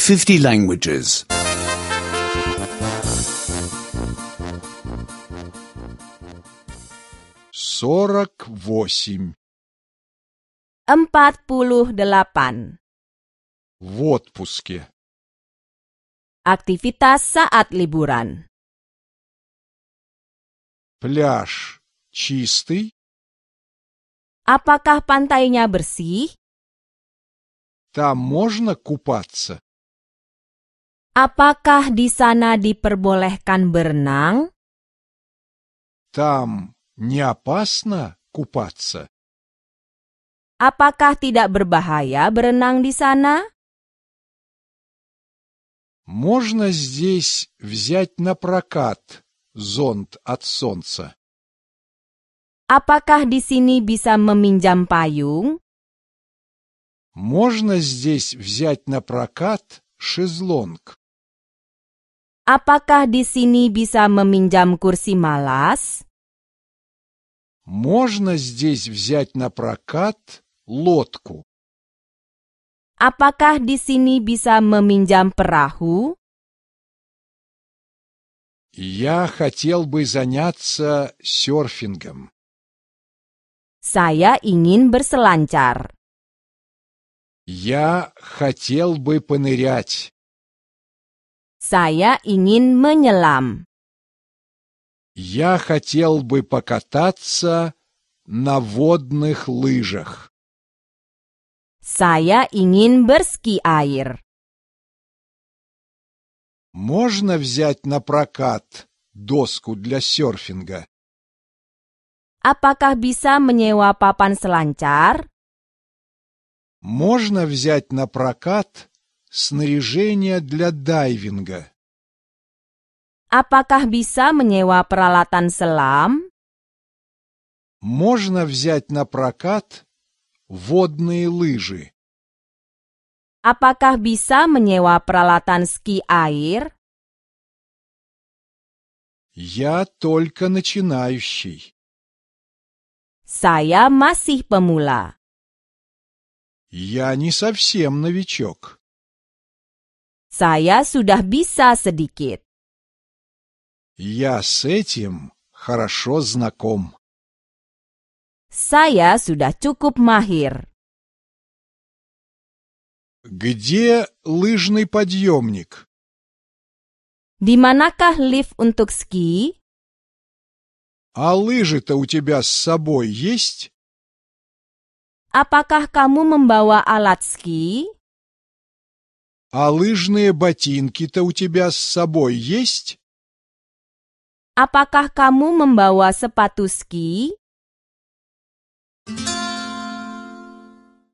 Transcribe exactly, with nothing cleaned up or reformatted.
fifty languages. Сорок восемь. Empat puluh delapan. В отпуске. Aktivitas saat liburan. Пляж чистый? Apakah pantainya bersih? Там можно купаться? Apakah di sana diperbolehkan berenang? Там не опасно купаться? Apakah tidak berbahaya berenang di sana? Можно здесь взять на прокат зонт от солнца? Apakah di sini bisa meminjam payung? Можно здесь взять на прокат шезлонг? Apakah di sini bisa meminjam kursi malas? Можно здесь взять на прокат лодку? Apakah di sini bisa meminjam perahu? Я хотел бы заняться серфингом. Saya ingin berselancar. Я хотел бы понырять. Saya ingin menyelam. Я хотел бы покататься на водных лыжах. Saya ingin berski air. Можно взять на прокат доску для серфинга? Apakah bisa menyewa papan selancar? Можно взять на прокат снаряжение для дайвинга? Apakah bisa menyewa peralatan selam? Можно взять на прокат водные лыжи? Apakah bisa menyewa peralatan ski air? Я только начинающий. Saya masih pemula. Я не совсем новичок. Saya sudah bisa sedikit. Я с этим хорошо знаком. Saya sudah cukup mahir. Где лыжный подъемник? Di manakah lift untuk ski? А лыжи-то у тебя с собой есть? Apakah kamu membawa alat ski? А лыжные ботинки-то у тебя с собой есть? Apakah kamu membawa sepatu ski?